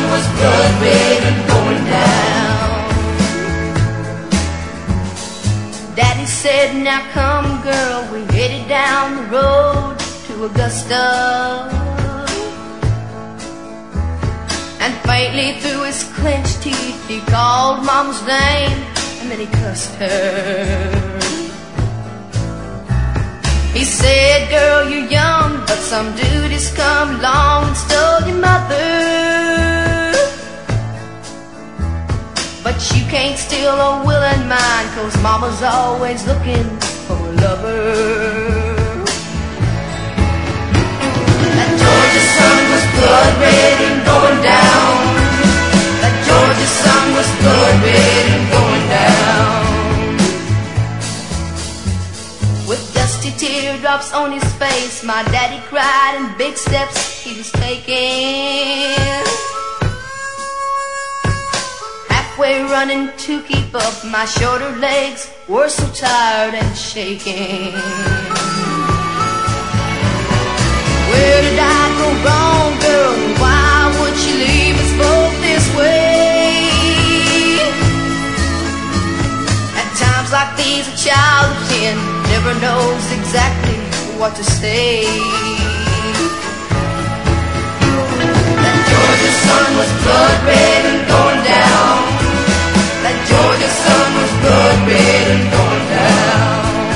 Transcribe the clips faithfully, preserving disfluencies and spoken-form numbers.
was blood red and going down. Daddy said, now come girl, we headed down the road to Augusta. And faintly through his clenched teeth he called Mama's name, and then he cussed her. He said, girl, you're young, but some dude has come along and stole your mother. But you can't steal a willing mind, 'cause Mama's always looking for a lover. That Georgia sun was blood red and going down. That Georgia sun was blood red and going down. With dusty teardrops on his face, my daddy cried in big steps he was taking. Halfway running to keep up, my shorter legs were so tired and shaking. Where did I go wrong, girl? Why would she leave us both this way? At times like these, a child of ten never knows exactly what to say. That Georgia sun was blood red and going down. That Georgia sun was blood red and going down.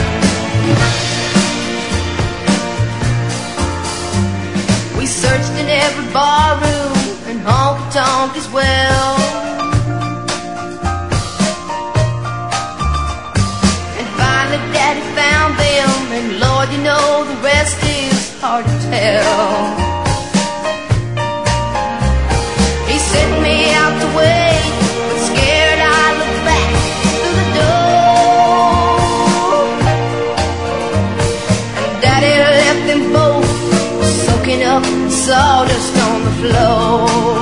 We searched in every barroom and honky-tonk as well. Daddy found them, and Lord, you know the rest is hard to tell. He sent me out to wait, but scared I looked back through the door. And Daddy left them both soaking up sawdust on the floor.